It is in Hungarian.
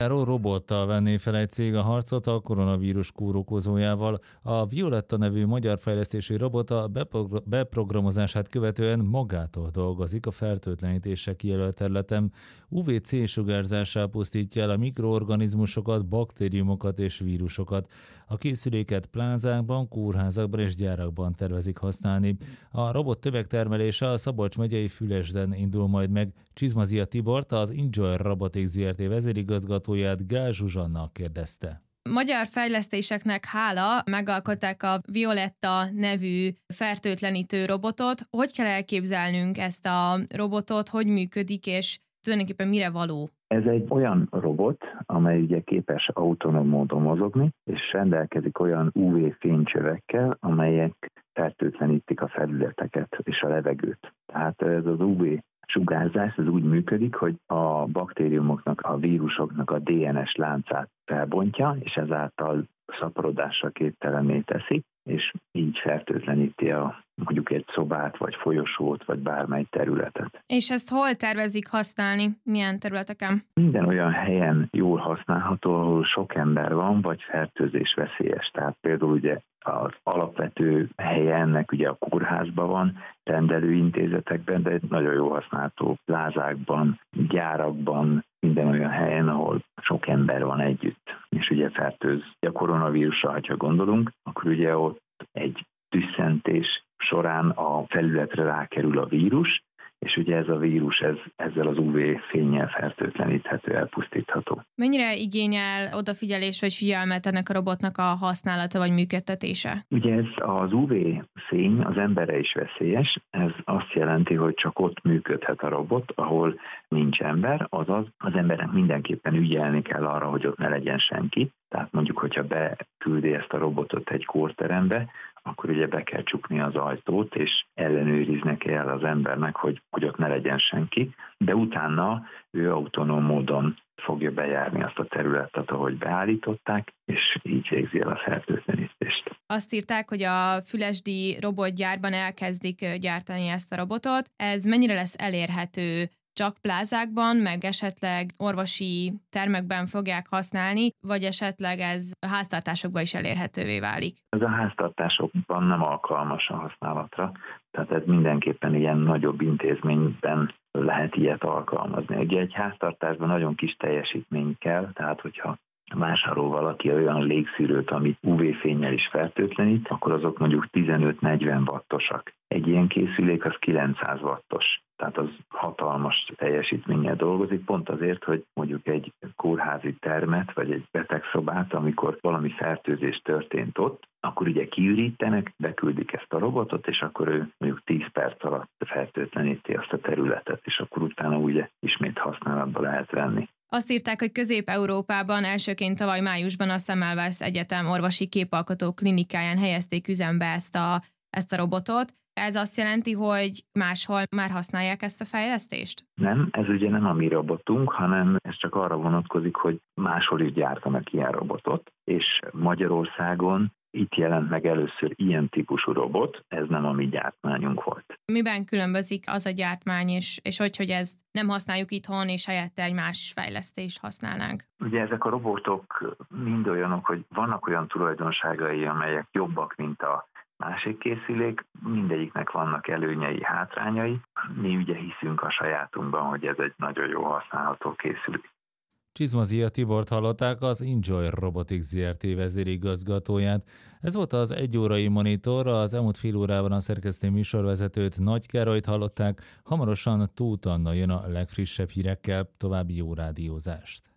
Robottal venné fel egy cég a harcot a koronavírus kórokozójával. A Violetta nevű magyar fejlesztési robot a beprogramozását követően magától dolgozik a fertőtlenítésre kijelölt területen. UVC sugárzással pusztítja el a mikroorganizmusokat, baktériumokat és vírusokat. A készüléket plázákban, kórházakban és gyárakban tervezik használni. A robot tömegtermelése a Szabolcs megyei Fülesden indul majd meg. Csizmazia Tibort, az Enjoy Robotics Zrt. Vezérigazgatóját Gál Zsuzsanna kérdezte. Magyar fejlesztéseknek hála megalkották a Violetta nevű fertőtlenítő robotot. Hogy kell elképzelnünk ezt a robotot, hogy működik, és tulajdonképpen mire való? Ez egy olyan robot, amely ugye képes autonóm módon mozogni, és rendelkezik olyan UV-fénycsövekkel, amelyek fertőtlenítik a felületeket és a levegőt. Tehát ez az UV sugárzás ez úgy működik, hogy a baktériumoknak, a vírusoknak a DNS láncát felbontja, és ezáltal szaporodásra képtelenné teszi, és így fertőtleníti mondjuk egy szobát, vagy folyosót, vagy bármely területet. És ezt hol tervezik használni? Milyen területeken? Minden olyan helyen jól használható, ahol sok ember van, vagy fertőzés veszélyes. Tehát például ugye az alapvető helye ennek ugye a kórházban van, rendelőintézetekben, de nagyon jól használható plázákban, gyárakban, minden olyan helyen, ahol sok ember van együtt. És ugye fertőz. A koronavírusra, ha gondolunk, akkor ugye ott egy tüsszentés során a felületre rákerül a vírus, és ugye ez a vírus ezzel az UV-fénnyel fertőtleníthető, elpusztítható. Mennyire igényel odafigyelés vagy figyelmet ennek a robotnak a használata vagy működtetése? Ugye ez az UV-fény az emberre is veszélyes, ez azt jelenti, hogy csak ott működhet a robot, ahol nincs ember, azaz az embernek mindenképpen ügyelni kell arra, hogy ott ne legyen senki. Tehát mondjuk, hogyha beküldi ezt a robotot egy kórterembe, akkor ugye be kell csukni az ajtót, és ellenőriznek kell az embernek, hogy ott ne legyen senki, de utána ő autonóm módon fogja bejárni azt a területet, ahogy beállították, és így végzi el a fertőtlenítést. Azt írták, hogy a fülesdi robotgyárban elkezdik gyártani ezt a robotot. Ez mennyire lesz elérhető? Csak plázákban, meg esetleg orvosi termekben fogják használni, vagy esetleg ez a háztartásokban is elérhetővé válik? Ez a háztartásokban nem alkalmas a használatra, tehát ez mindenképpen ilyen nagyobb intézményben lehet ilyet alkalmazni. Ugye egy háztartásban nagyon kis teljesítmény kell, tehát hogyha vásárol valaki olyan légszűrőt, amit UV-fénnyel is fertőtlenít, akkor azok mondjuk 15-40 wattosak. Egy ilyen készülék az 900 wattos, tehát az hatalmas teljesítménnyel dolgozik, pont azért, hogy mondjuk egy kórházi termet, vagy egy betegszobát, amikor valami fertőzés történt ott, akkor ugye kiürítenek, beküldik ezt a robotot, és akkor ő mondjuk 10 perc alatt fertőtleníti azt a területet, és akkor utána ugye ismét használatba lehet venni. Azt írták, hogy Közép-Európában elsőként tavaly májusban a Semmelweis Egyetem orvosi képalkotó klinikáján helyezték üzembe ezt a robotot. Ez azt jelenti, hogy máshol már használják ezt a fejlesztést? Nem, ez ugye nem a mi robotunk, hanem ez csak arra vonatkozik, hogy máshol is gyártanak ilyen robotot, és Magyarországon itt jelent meg először ilyen típusú robot, ez nem a mi gyártmányunk volt. Miben különbözik az a gyártmány, és hogy ezt nem használjuk itthon, és helyette egy más fejlesztést használnánk? Ugye ezek a robotok mind olyanok, hogy vannak olyan tulajdonságai, amelyek jobbak, mint a másik készülék, mindegyiknek vannak előnyei, hátrányai. Mi ugye hiszünk a sajátunkban, hogy ez egy nagyon jó használható készülék. Csizmazia Tibort hallották, az Enjoy Robotics Zrt. Vezérigazgatóját. Ez volt az egyórai monitor, az elmúlt fél órában a szerkesztő műsorvezetőt, Nagy Károlyt hallották, hamarosan Tóth Anna jön a legfrissebb hírekkel, további jó rádiózást.